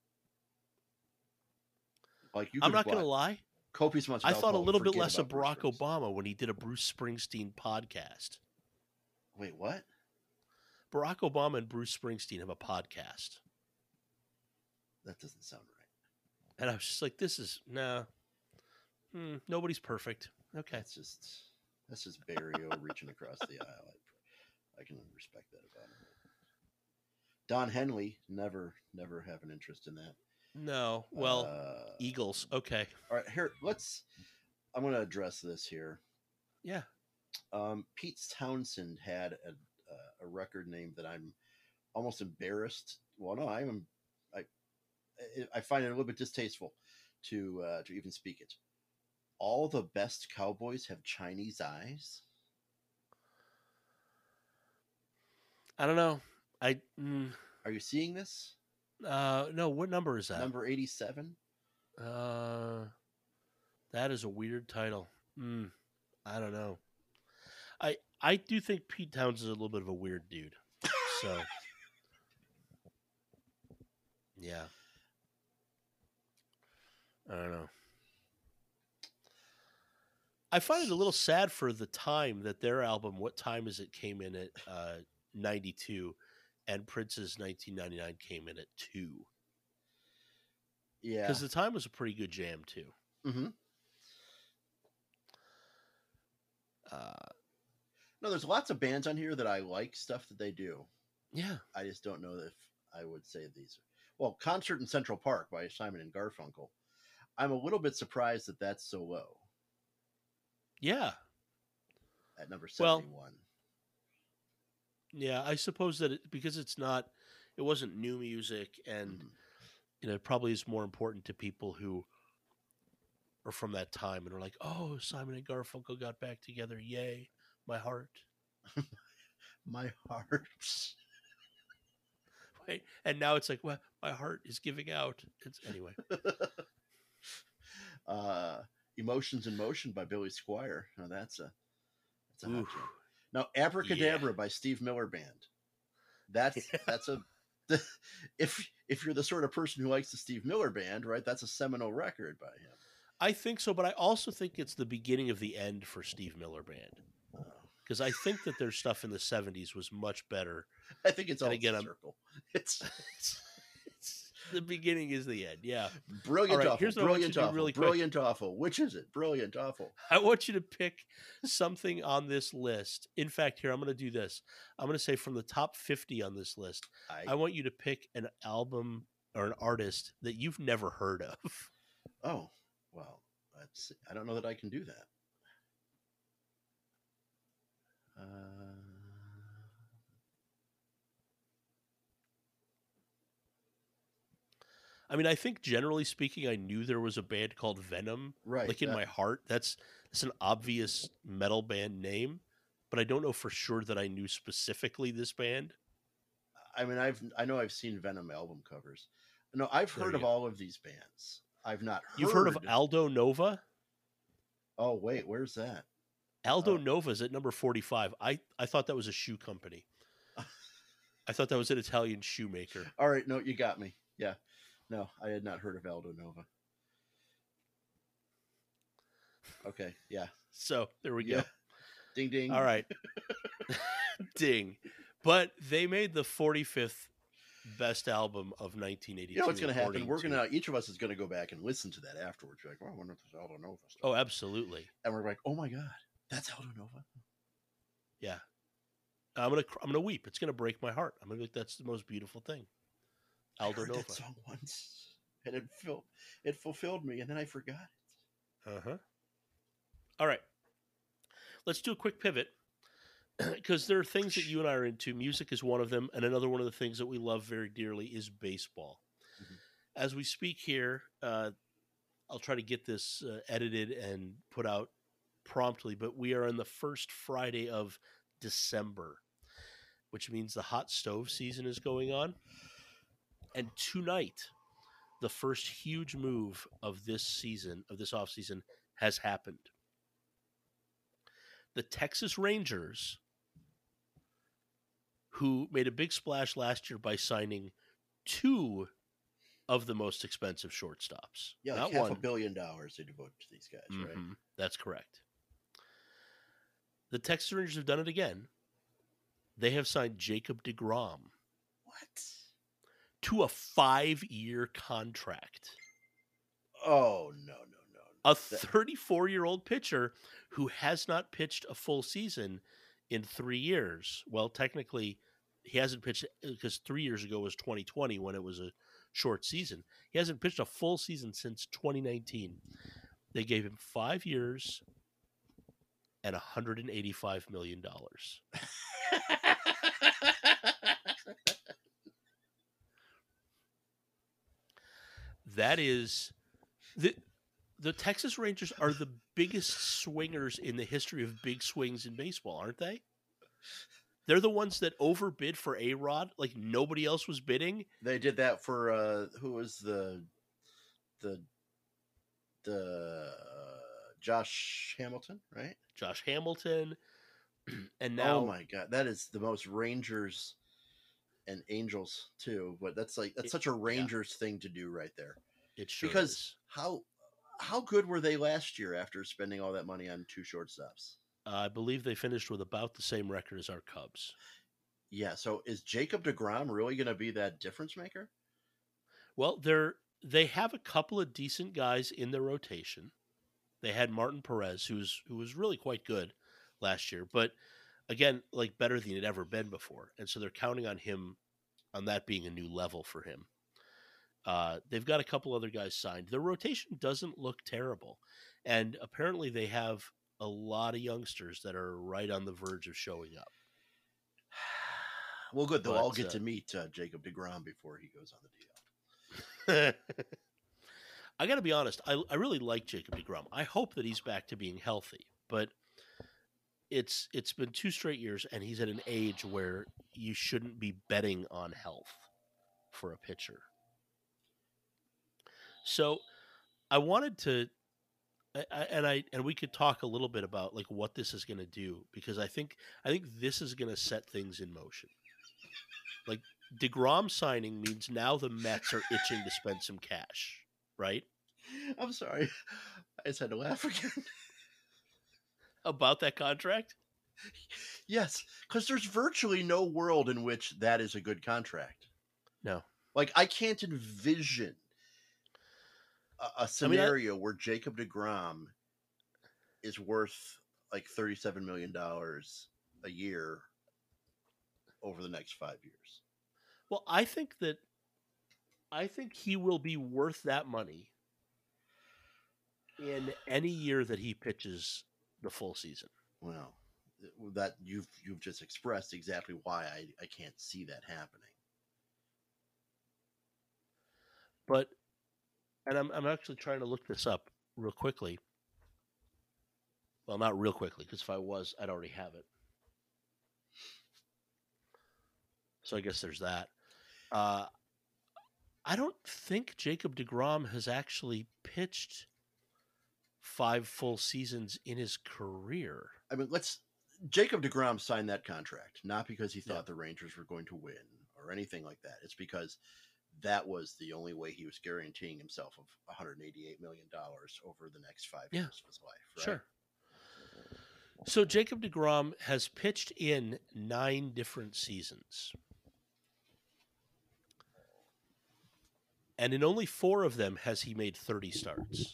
Like you, I'm could not have going to bought lie. copious amounts of I thought a alcohol and little bit forget less of about Bruce Barack Springsteen. Obama when he did a Bruce Springsteen podcast. Wait, what? Barack Obama and Bruce Springsteen have a podcast. That doesn't sound right. And I was just like, this is, nah. Hmm, nobody's perfect. Okay. That's just that's just Barrio reaching across the aisle. I, I can respect that about him. Don Henley, never, never have an interest in that. No. Well, uh, Eagles. Okay. all right, here, let's. I'm going to address this here. Yeah. Um, Pete Townsend had a, a, a record name that I'm almost embarrassed. Well, no, I'm. I I find it a little bit distasteful to uh, to even speak it. All the best cowboys have Chinese eyes. I don't know. I, mm, Are you seeing this? uh, no, what number is that? Number eighty-seven. Uh, that is a weird title. Mm, I don't know. I, I do think Pete Townsend is a little bit of a weird dude. So, yeah. I don't know. I find it a little sad for the time that their album, What Time Is It, came in at uh, ninety-two, and Prince's nineteen ninety-nine came in at two. Yeah. Because The Time was a pretty good jam, too. Mm-hmm. Uh, No, there's lots of bands on here that I like stuff that they do. yeah. I just don't know if I would say these. Well, Concert in Central Park by Simon and Garfunkel. I'm a little bit surprised that that's so low Yeah. at number Well, seventy-one. Yeah, I suppose that it, because it's not, it wasn't new music, and Mhm. you know, it probably is more important to people who are from that time and are like, "Oh, Simon and Garfunkel got back together! Yay, my heart!" My heart. Right? And now it's like, "Well, my heart is giving out." It's anyway. uh, Emotions in Motion by Billy Squier. Now that's a that's a hot Oof. jam. Now Abracadabra by Steve Miller Band. That's that's a if if you're the sort of person who likes the Steve Miller Band, right? That's a seminal record by him. I think so, but I also think it's the beginning of the end for Steve Miller Band, Uh, because I think that their stuff in the seventies was much better. I think it's And all again, a I'm- circle. It's It's, it's, the beginning is the end. Yeah. brilliant, All right, awful, here's what I want you brilliant, to do awful, really quick. brilliant, awful. Which is it? Brilliant, awful. I want you to pick something on this list. In fact, here, I'm going to do this. I'm going to say from the top fifty on this list, I, I want you to pick an album or an artist that you've never heard of. oh well, let's see. I don't know that I can do that. Uh, I mean, I think generally speaking, I knew there was a band called Venom, right. like in that- my heart. That's that's an obvious metal band name, but I don't know for sure that I knew specifically this band. I mean, I've I know I've seen Venom album covers. No, I've There heard you of go. all of these bands. I've not heard. You've heard of Aldo Nova? Oh wait, where's that? Aldo Oh. Nova is at number forty-five. I, I thought that was a shoe company. I thought that was an Italian shoemaker. All right, no, you got me. Yeah, no, I had not heard of Aldo Nova. Okay, yeah, So there we yeah. go. Ding ding. All right. Ding. But they made the forty-fifth best album of nineteen eighty-two. You know what's going to happen? We're to... going to, each of us is going to go back and listen to that afterwards. We're like, oh, I wonder if this Aldo Nova stuff. Oh, absolutely. And we're like, oh my God, that's Aldo Nova. Yeah. I'm going to, I'm going to weep. It's going to break my heart. I'm going to be like, that's the most beautiful thing. Aldo I heard Nova. that song once and it filled, it fulfilled me and then I forgot it. Uh-huh. All right. Let's do a quick pivot because there are things that you and I are into. Music is one of them. And another one of the things that we love very dearly is baseball. Mm-hmm. As we speak here, uh, I'll try to get this uh, edited and put out promptly, but we are on the first Friday of December, which means the hot stove season is going on. And tonight, the first huge move of this season, of this offseason, has happened. The Texas Rangers, who made a big splash last year by signing two of the most expensive shortstops. Yeah, like Not half one. a billion dollars they devote to these guys, Mm-hmm. right? That's correct. The Texas Rangers have done it again. They have signed Jacob deGrom. What? To a five-year contract. Oh, no, no, no. A thirty-four-year-old pitcher who has not pitched a full season in three years. Well, technically, he hasn't pitched because three years ago was twenty twenty when it was a short season. He hasn't pitched a full season since twenty nineteen. They gave him five years and one hundred eighty-five million dollars. That is the the Texas Rangers are the biggest swingers in the history of big swings in baseball, aren't they? They're the ones that overbid for A-Rod like nobody else was bidding. They did that for uh, who was the the the uh, Josh Hamilton, right? Josh Hamilton, and now oh my God, that is the most Rangers and Angels too. But that's like that's it, such a Rangers yeah. thing to do right there. It sure because is. how how good were they last year after spending all that money on two shortstops? Uh, I believe they finished with about the same record as our Cubs. Yeah, so is Jacob deGrom really going to be that difference maker? Well, they're they have a couple of decent guys in their rotation. They had Martin Perez, who's who was really quite good last year, but again, like better than he'd ever been before, and so they're counting on him, on that being a new level for him. Uh, they've got a couple other guys signed. Their rotation doesn't look terrible, and apparently they have a lot of youngsters that are right on the verge of showing up. Well, good. They'll but, all get uh, to meet uh, Jacob deGrom before he goes on the deal. I got to be honest. I, I really like Jacob deGrom. I hope that he's back to being healthy, but it's it's been two straight years, and he's at an age where you shouldn't be betting on health for a pitcher. So I wanted to, I, and I and we could talk a little bit about like what this is going to do, because I think I think this is going to set things in motion. Like deGrom signing means now the Mets are itching to spend some cash, right? I'm sorry, I just had to laugh again. About that contract? Yes, because there's virtually no world in which that is a good contract. No, like I can't envision a, a scenario I mean, I, where Jacob deGrom is worth like thirty-seven million dollars a year over the next five years. Well, I think that I think he will be worth that money in any year that he pitches the full season. Well, that you've you've just expressed exactly why I, I can't see that happening. But, and I'm I'm actually trying to look this up real quickly. Well, not real quickly, because if I was, I'd already have it. So I guess there's that. Uh, I don't think Jacob deGrom has actually pitched five full seasons in his career. I mean, let's Jacob deGrom signed that contract not because he thought yeah. the Rangers were going to win or anything like that. It's because that was the only way he was guaranteeing himself of one hundred eighty-eight million dollars over the next five yeah. years of his life. Right? Sure. So Jacob deGrom has pitched in nine different seasons. And in only four of them has he made thirty starts.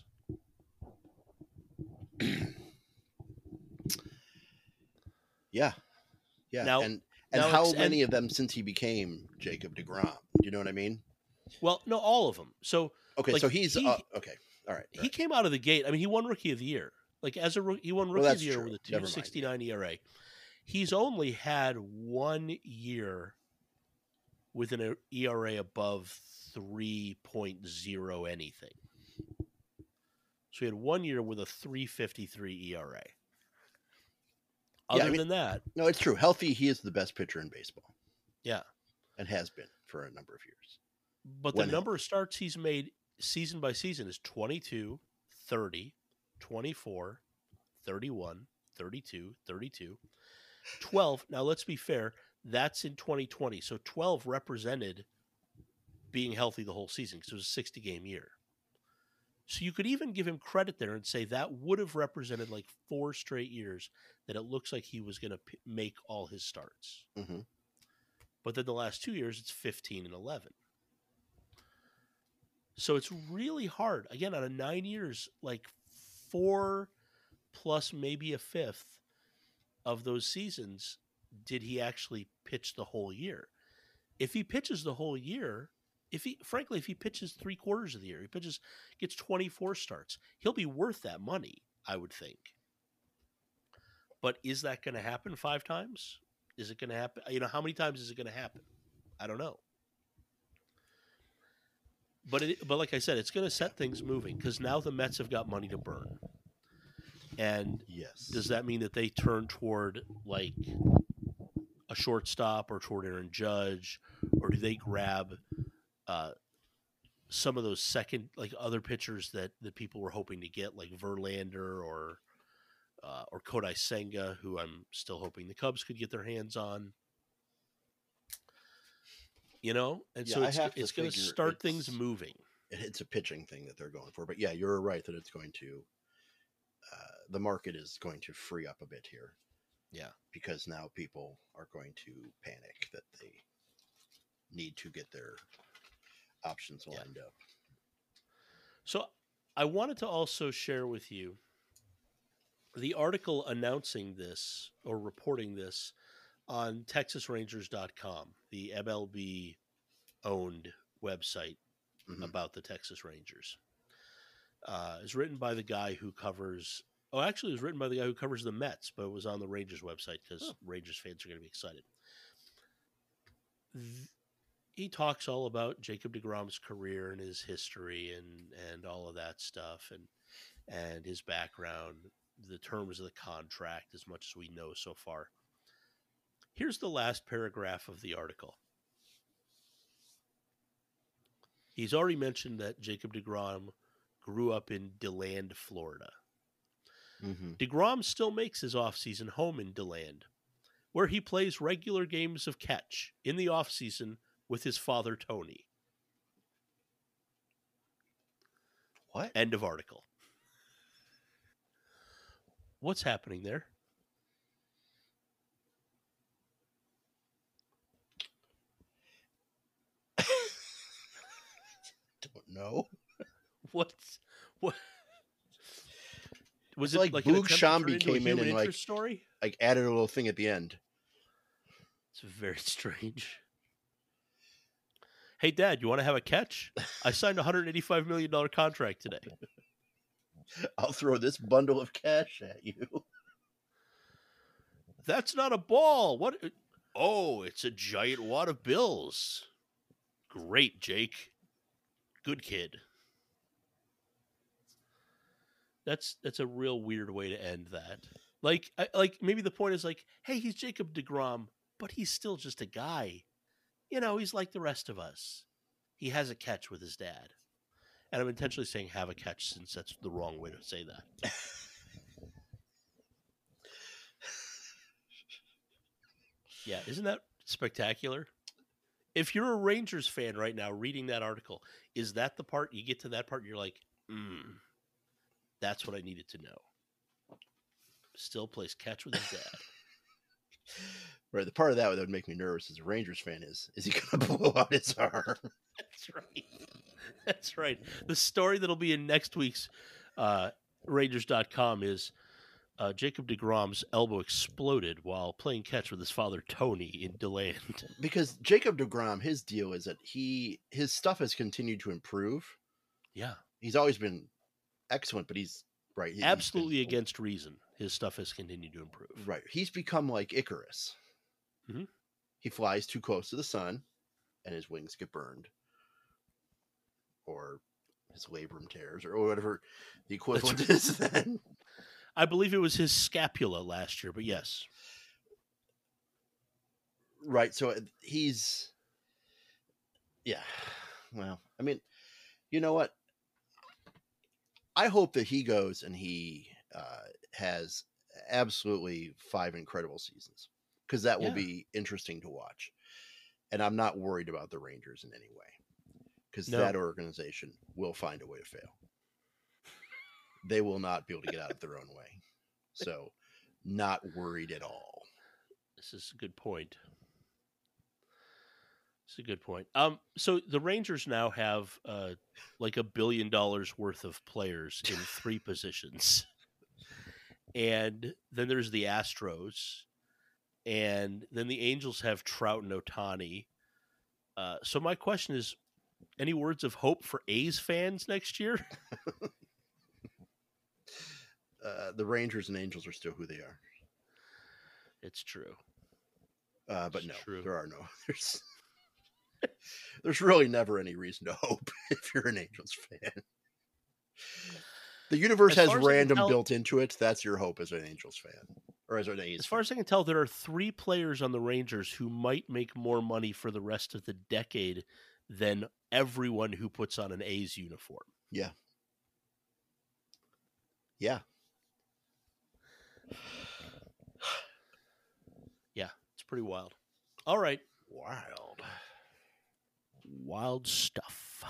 Yeah. Yeah. Now, and and now how ex- many and, of them since he became Jacob deGrom? Do you know what I mean? well, no, all of them. So Okay, like, so he's he, uh, okay. All right. he right. came out of the gate. I mean, he won Rookie of the Year. Like as a roo- he won Rookie Well, of the that's Year true. with a Never mind, two sixty-nine E R A. He's only had one year with an E R A above three point oh anything. So he had one year with a three fifty-three E R A. Other Yeah, I mean- than that, No, it's true. Healthy, he is the best pitcher in baseball yeah. and has been for a number of years. But When the number of starts he's made season by season is twenty-two, thirty, twenty-four, thirty-one, thirty-two, thirty-two, twelve. Now, let's be fair. That's in twenty twenty. So twelve represented being healthy the whole season because it was a sixty-game year. So you could even give him credit there and say that would have represented like four straight years that it looks like he was going to p- make all his starts. Mm-hmm. But then the last two years, it's fifteen and eleven. So it's really hard. Again, out of nine years, like four plus maybe a fifth of those seasons, did he actually pitch the whole year? If he pitches the whole year, if he, frankly, if he pitches three quarters of the year, he pitches, gets twenty-four starts, he'll be worth that money, I would think. But is that going to happen five times? Is it going to happen? You know, how many times is it going to happen? I don't know. But it, but like I said, it's going to set things moving because now the Mets have got money to burn. And Yes. does that mean that they turn toward like a shortstop or toward Aaron Judge, or do they grab uh, some of those second like other pitchers that, that people were hoping to get, like Verlander or uh, or Kodai Senga, who I'm still hoping the Cubs could get their hands on. You know, and Yeah, so I it's have to it's going to figure start things it's- moving. It's a pitching thing that they're going for. But yeah, you're right that it's going to, uh, the market is going to free up a bit here. Yeah. Because now people are going to panic that they need to get their options Yeah. lined up. So I wanted to also share with you the article announcing this or reporting this on Texas Rangers dot com, the M L B owned website Mhm. about the Texas Rangers. Uh, it's written by the guy who covers. Oh, actually, it was written by the guy who covers the Mets, but it was on the Rangers website because Oh. Rangers fans are going to be excited. Th- He talks all about Jacob deGrom's career and his history and, and all of that stuff and and his background, the terms of the contract, as much as we know so far. Here's the last paragraph of the article. He's already mentioned that Jacob deGrom grew up in DeLand, Florida. Mm-hmm. deGrom still makes his offseason home in DeLand, where he plays regular games of catch in the offseason with his father, Tony. What? End of article. What's happening there? Don't know. What's what? Was It's it like like an Boog attempt to turn Shambi into a came in human and, like- interest story? Like added a little thing at the end. It's very strange. Hey, Dad, you want to have a catch? I signed a one hundred eighty-five million dollars contract today. I'll throw this bundle of cash at you. That's not a ball. What? Oh, it's a giant wad of bills. Great, Jake. Good kid. That's that's a real weird way to end that. Like, I, like maybe the point is like, hey, he's Jacob deGrom, but he's still just a guy. You know, he's like the rest of us. He has a catch with his dad. And I'm intentionally saying have a catch since that's the wrong way to say that. Yeah, isn't that spectacular? If you're a Rangers fan right now reading that article, is that the part you get to that part and you're like, mm, that's what I needed to know. still plays catch with his dad. Right. The part of that that would make me nervous as a Rangers fan is, is he going to blow out his arm? That's right. That's right. The story that'll be in next week's uh, Rangers dot com is uh, Jacob deGrom's elbow exploded while playing catch with his father, Tony, in DeLand. Because Jacob deGrom, his deal is that he his stuff has continued to improve. Yeah. He's always been excellent, but he's right. he- he's Absolutely been- against reason. His stuff has continued to improve. Right. He's become like Icarus. Mhm. He flies too close to the sun and his wings get burned. Or his labrum tears, or whatever the equivalent is then. I believe it was his scapula last year, but yes. Right. So he's, yeah. Well, I mean, you know what? I hope that he goes and he uh, has absolutely five incredible seasons, because that will Yeah. be interesting to watch. And I'm not worried about the Rangers in any way, because No. that organization will find a way to fail. They will not be able to get out of their own way. So, not worried at all. This is a good point. It's a good point. Um, so the Rangers now have uh, like a billion dollars worth of players in three positions, and then there's the Astros, and then the Angels have Trout and Ohtani. Uh, so my question is, any words of hope for A's fans next year? Uh, the Rangers and Angels are still who they are. It's true. Uh, but It's no, true. there are no. There's, there's really never any reason to hope if you're an Angels fan. The universe As has far as I can random tell- built into it. That's your hope as an Angels fan, or as an A's As far as I can tell, there are three players on the Rangers who might make more money for the rest of the decade than everyone who puts on an A's uniform. Yeah. Yeah. Yeah, it's pretty wild. All right. Wild. Wild stuff.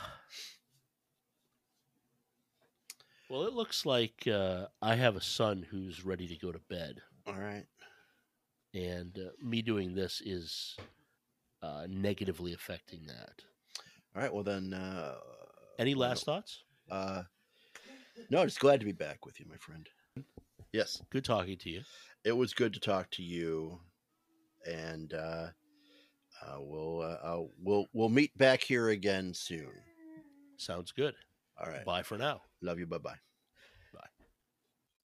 Well, it looks like uh, I have a son who's ready to go to bed. All right. And uh, me doing this is uh, negatively affecting that. All right. Well, then. Uh, Any well, last thoughts? Uh, no, just glad to be back with you, my friend. Yes. Good talking to you. It was good to talk to you. And uh, uh, we'll, uh, uh, we'll, we'll meet back here again soon. Sounds good. All right. Bye for now. Love you. Bye bye.